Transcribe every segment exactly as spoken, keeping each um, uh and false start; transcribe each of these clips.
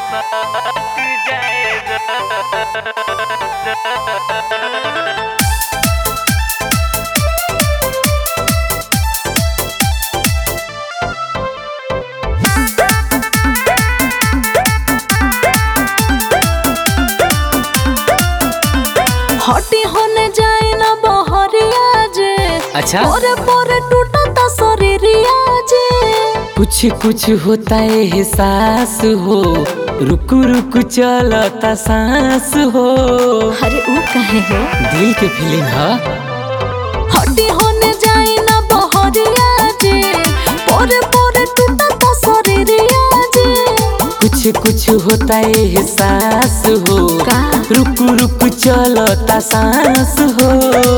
हटी होने जाए ना बहरिया जे। अच्छा पोरे पोरे टूटता शरीरिया जे। कुछ कुछ होता है एहसास हो, रुकु रुकु चलता सांस हो। अरे वो कहे हो दिल के फीलिंग है। हटी होने जाए ना बहरिया जे। पोरे पोरे टूटता शरीरिया जे। कुछ कुछ होता है एहसास हो, का? रुकु रुकु चलता सांस हो।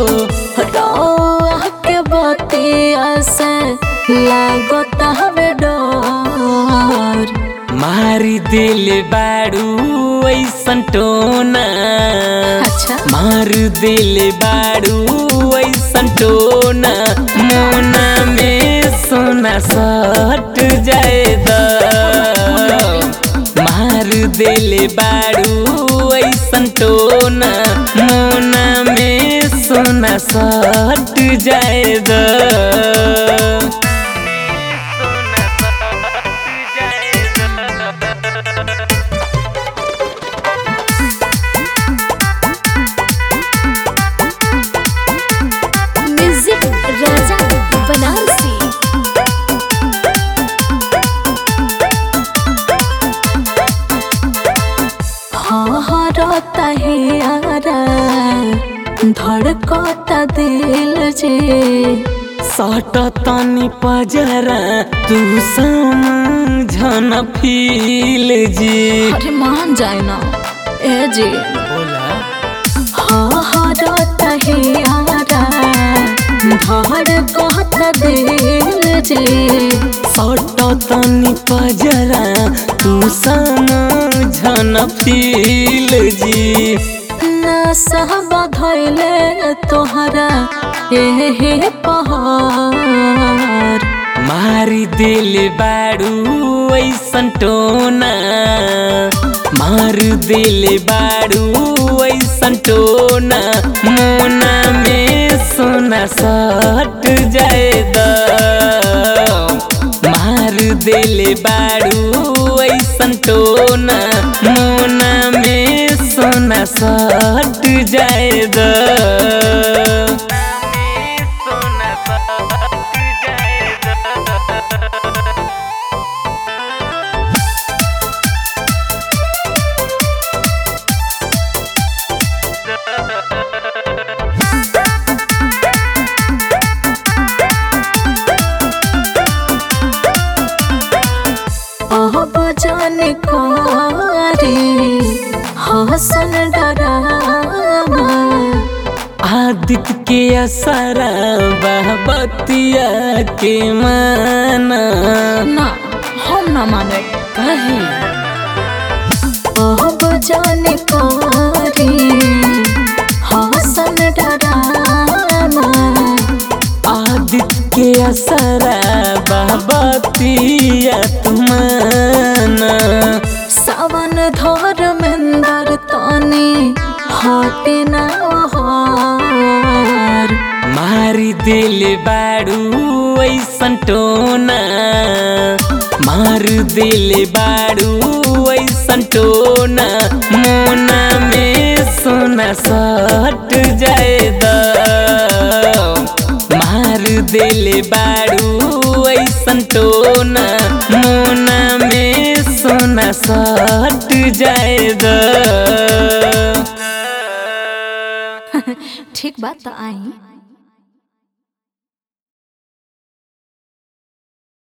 रौआ के बतिया से लागता हवे डर। मारी दिल बाड़ू ऐसन टोना। अच्छा मार दिल बाड़ू ऐसन टोना। मोना में सोना सट जाए द। मार दिल बाड़ू ऐसन टोना। मोना में सोना सट जाए द। म्यूजिक राजा बनारसी। हाँ हाँ रोता है यारा, धड़कता दिल जे। सट तनी पजरा तू समझन फील जी। अरे मान जाए ना ए जी। बोला हाँ हाँ रोता है यारा, धड़कता दिल जे। सट तनी पजरा तू समझन फील जी। नशा बधैले तोहरा एहे पहाड़। मारी दिल बाड़ू ऐसन टोना। मार दिल बाड़ू ऐसन टोना। मोना में सोना सट जाए द। मार दिल बाड़ू ऐसन टोना। मोना में सोना सट जाए द। अब जाने कारी हसन डरामा। आदित्य के असरा बहबतिया के माना। ना हम ना माने। कहे अब जाने कारी हसन डरामा। आदित्य के असरा बहबतिया तुमाना। सावन धर्मेंद्र तानी हटे ना हार। मारी दिल बाड़ू ऐसन टोना। मार दिल बाड़ू ऐसन टोना। मोना में सोना सट जाए द। मार दिल बाड़ू ऐसन टोना। मोना में सोना सट जाए द। ठीक बात तो आई।